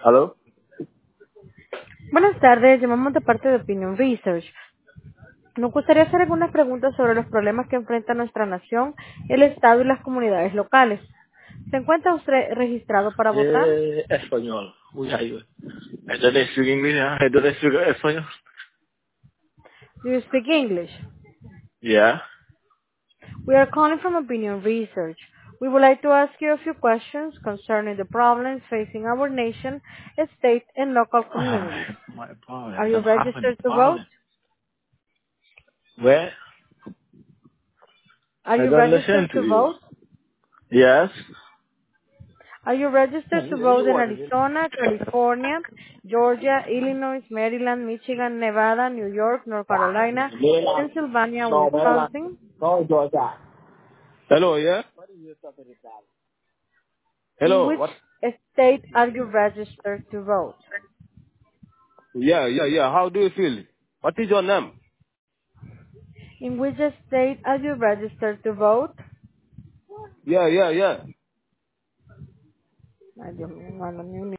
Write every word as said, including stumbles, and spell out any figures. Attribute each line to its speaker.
Speaker 1: ¿Aló?
Speaker 2: Buenas tardes, llamamos de parte de Opinion Research. Nos gustaría hacer algunas preguntas sobre los problemas que enfrenta nuestra nación, el Estado y las comunidades locales. ¿Se encuentra usted registrado para votar?
Speaker 1: Eh, español. Uy, ay, güey. I don't speak English, huh? I don't speak español.
Speaker 2: Do you speak English?
Speaker 1: Yeah.
Speaker 2: We are calling from Opinion Research. We would like to ask you a few questions concerning the problems facing our nation, state, and local communities.
Speaker 1: Ah, my problem.
Speaker 2: Are
Speaker 1: I
Speaker 2: you
Speaker 1: don't have any
Speaker 2: registered to vote?
Speaker 1: problem. Where?
Speaker 2: Are
Speaker 1: I
Speaker 2: you
Speaker 1: don't listen
Speaker 2: registered
Speaker 1: to
Speaker 2: to
Speaker 1: you.
Speaker 2: vote?
Speaker 1: Yes.
Speaker 2: Are you
Speaker 1: No,
Speaker 2: registered to
Speaker 1: mira,
Speaker 2: vote
Speaker 1: you
Speaker 2: in
Speaker 1: want it.
Speaker 2: Arizona, California, Georgia, Illinois, Maryland, Michigan, Nevada, New York, North Carolina,
Speaker 1: Maryland.
Speaker 2: Pennsylvania,
Speaker 1: No, Maryland.
Speaker 2: Wisconsin?
Speaker 1: No, Georgia. Hello, yeah?
Speaker 2: In
Speaker 1: Hello,
Speaker 2: which
Speaker 1: what?
Speaker 2: state are you registered to vote?
Speaker 1: Yeah, yeah, yeah. How do you feel? What is your name?
Speaker 2: In which state are you registered to vote?
Speaker 1: Yeah, yeah, yeah.
Speaker 2: Ay, Dios mío, no, no, ni-